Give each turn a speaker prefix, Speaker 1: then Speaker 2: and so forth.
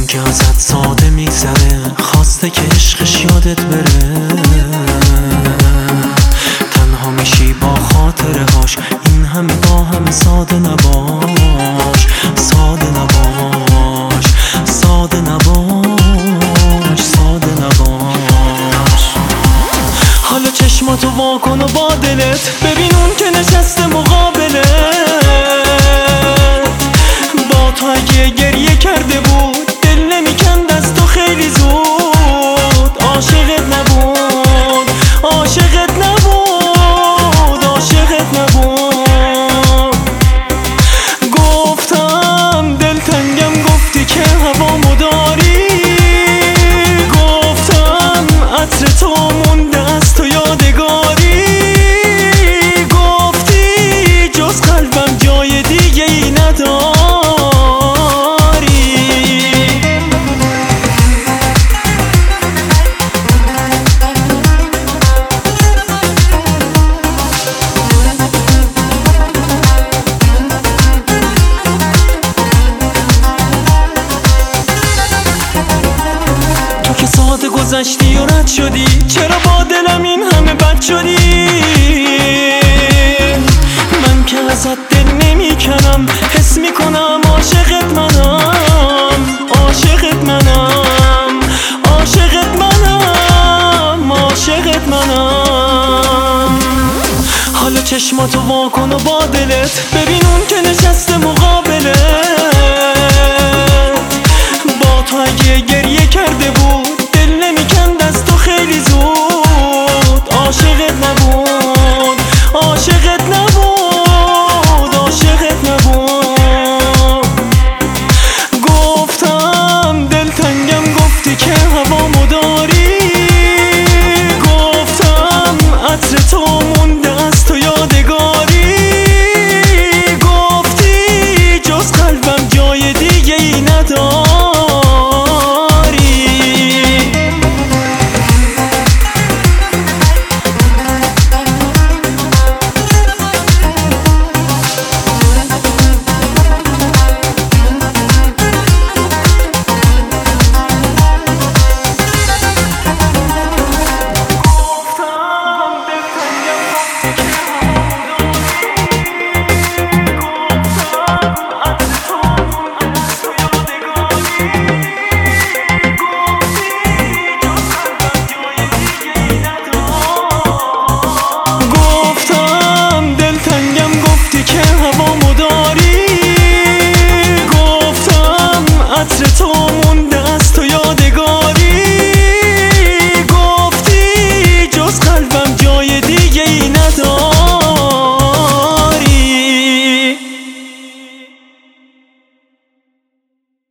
Speaker 1: من که ازت ساده میگذره، خواسته که عشقش یادت بره. تنها میشی با خاطره هاش، این همه با همه ساده نباش. ساده نباش، ساده نباش، ساده نباش. حالا چشماتو وا کن و با دلت ببین اون که نشسته مقابلت. با تو اگه گریه کرده بود دل نمیکند از تو خیلی زود. عاشقت نبود، عاشقت نبود، عاشقت نبود. گفتم دلتنگم، گفتی که هوامو داری. گفتم عطر تو مونده از تو یادگاری. گفتی جز قلبم جای دیگه ای نداری. تو که ساعت گذشتی و رد شدی، چرا با دلم این همه بد شدی؟ من که ازت دل نمی کنم، حس می کنم عاشقت منم. عاشقت منم، عاشقت منم، عاشقت منم. حالا چشماتو وا کن و با دلت ببین اون که نشسته